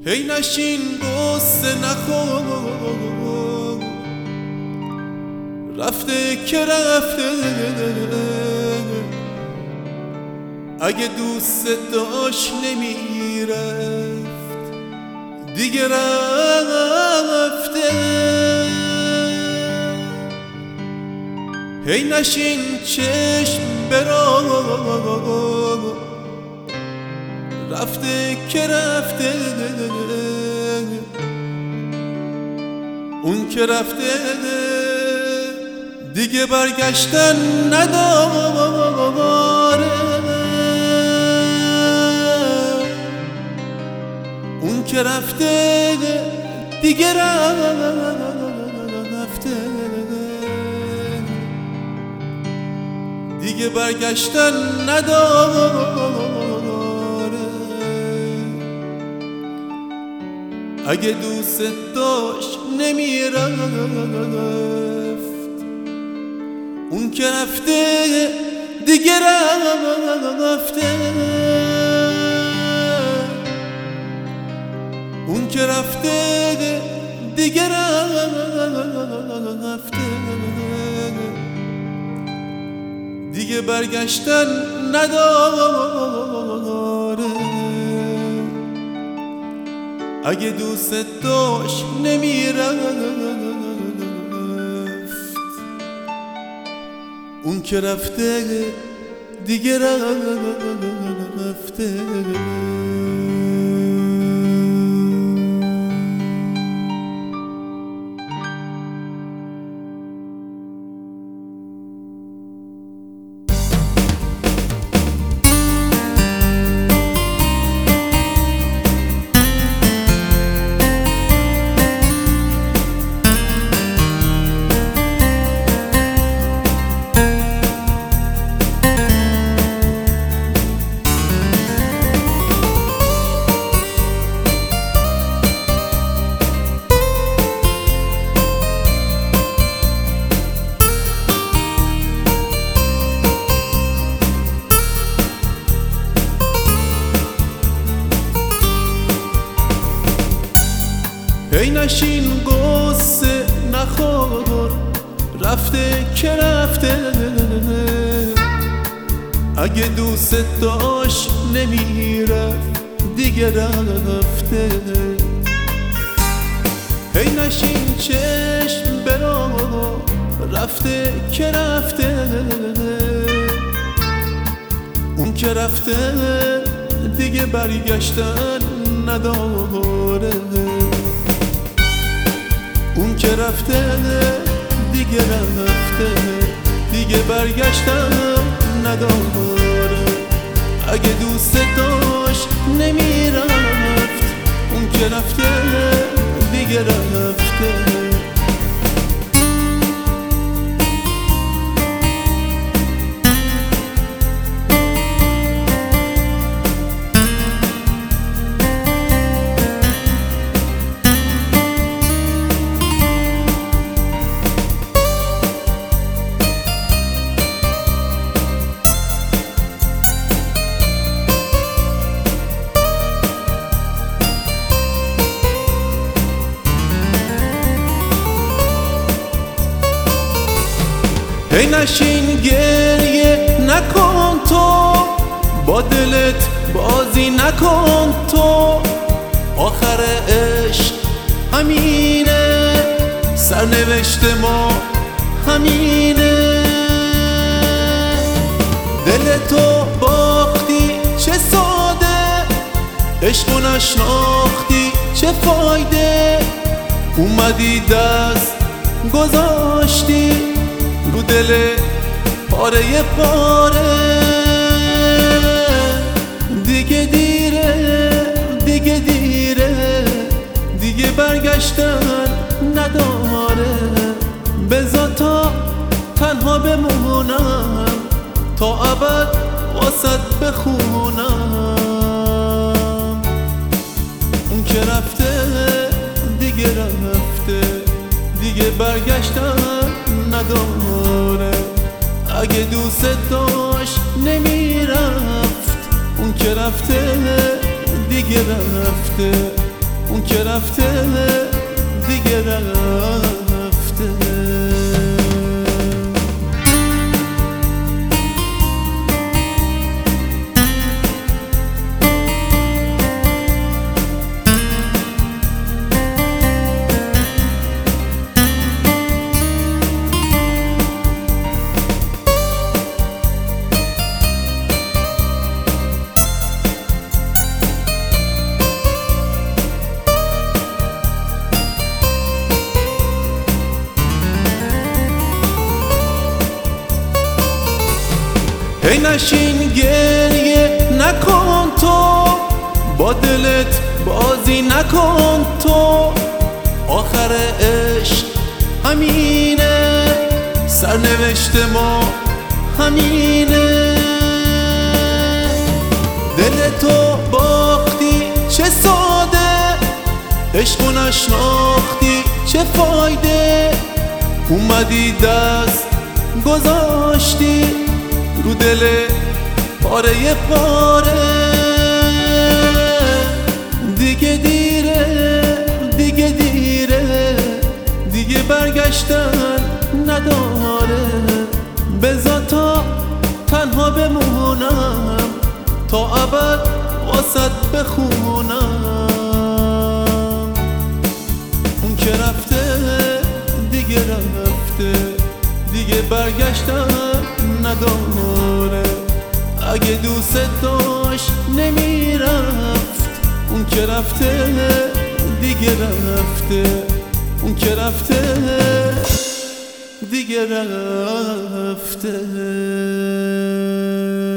هی نشین قصه نخور، رفته که رفته. اگه دوست داشت نمیرفت دیگه رفته. هی نشین چشم برو، رفته که رفته. اون که رفته دیگه برگشتن نداره. اون که رفته دیگه رفته، دیگه برگشتن نداره. اگه دوست داشت نمیرفت، اون که رفته دیگه رفته. اون که رفته دیگه رفته، دیگه برگشتن نداره. اگه دوست داشت نمیرفت، اون که رفته دیگه رفته. هی نشین قصه نخور، رفته که رفته. اگه دوست داشت نمیرفت دیگه رفته. هی نشین چشم برو، رفته که رفته. اون که رفته دیگه برگشتن نداره. اون که رفته دیگه رفته، دیگه برگشتن نداره. اگه دوست داشت نمیرفت، اون که رفته دیگه رفته. هی نشین گریه نکن تو، با دلت بازی نکن تو. آخر عشق همینه، سرنوشت ما همینه. دل تو باختی چه ساده، عشقو نشناختی چه فایده. اومدی دست گذاشتی رو دل پاره پاره. دیگه دیره، دیگه دیره، دیگه برگشتن نداره. بذار تا تنها بمونم، تا ابد واسط بخونم. اون که رفته دیگه رفته، دیگه برگشتن نداره. اگه دوست داشت نمیرفت، اون که رفته دیگه رفته، اون که رفته دیگه رفته. ای نشین گریه نکن تو، با دلت بازی نکن تو، آخر عشق همینه، سرنوشت ما همینه. دل تو باختی چه ساده، عشقو نشناختی چه فایده، اومدی دست گذاشتی رو دل پاره پاره. دیگه دیره دیگه دیره، دیگه برگشتن نداره. بذار تا تنها بمونم، تا ابد واسط بخونم. اون که رفته دیگه رفته، دیگه برگشتن نداره. اگه دوست داشت نمیرفت، اون که رفته دیگه رفته، اون که رفته دیگه رفته.